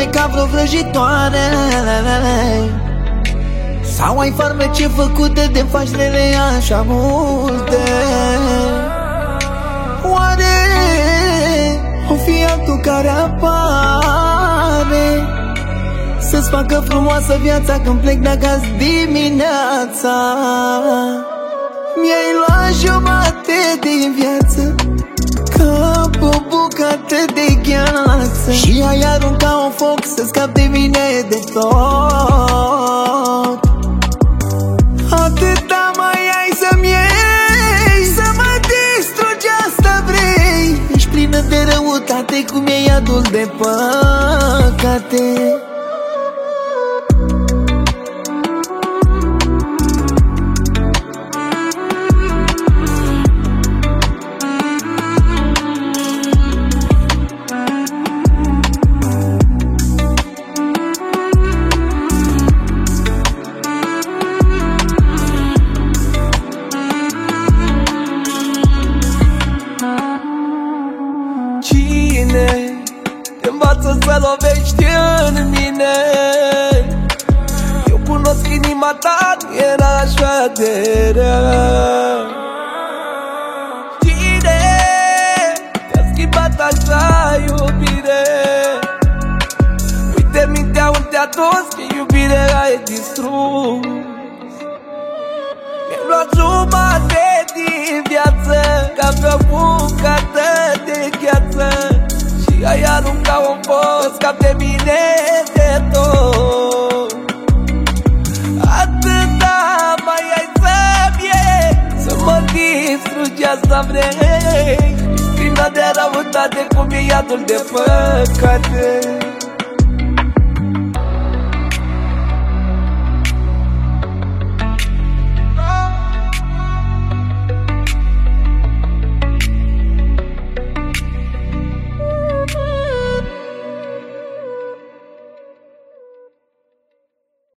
bine ca vreo vrăjitoare, sau ai farmece făcute de faci rele așa multe? Oare o fi altul care apare să-ți facă frumoasă viața când plec de acasă dimineața? Mi-ai luat jumate din viață ca o bucată de gheață și ai aruncat un foc să scap de mine de tot. Atâta mai ai să-mi iei, să mă distrugi, asta vrei. Ești plină de răutate, cum e iadul de păcate. Cine te învață să lovești în mine? Eu cunosc inima ta, nu era așa de rea. Cine te-a schimbat așa, iubire? Uite mintea unde te-a dus, că iubirea ai distrus. Mi-ai luat jumate din viață ca pe o bucată de gheață și ai aruncat un foc, scap de mine de tot. Atâta mai ai să-mi iei, să mă distrugi, asta vrei. Ești plină de răutate, cum e iadul de păcate.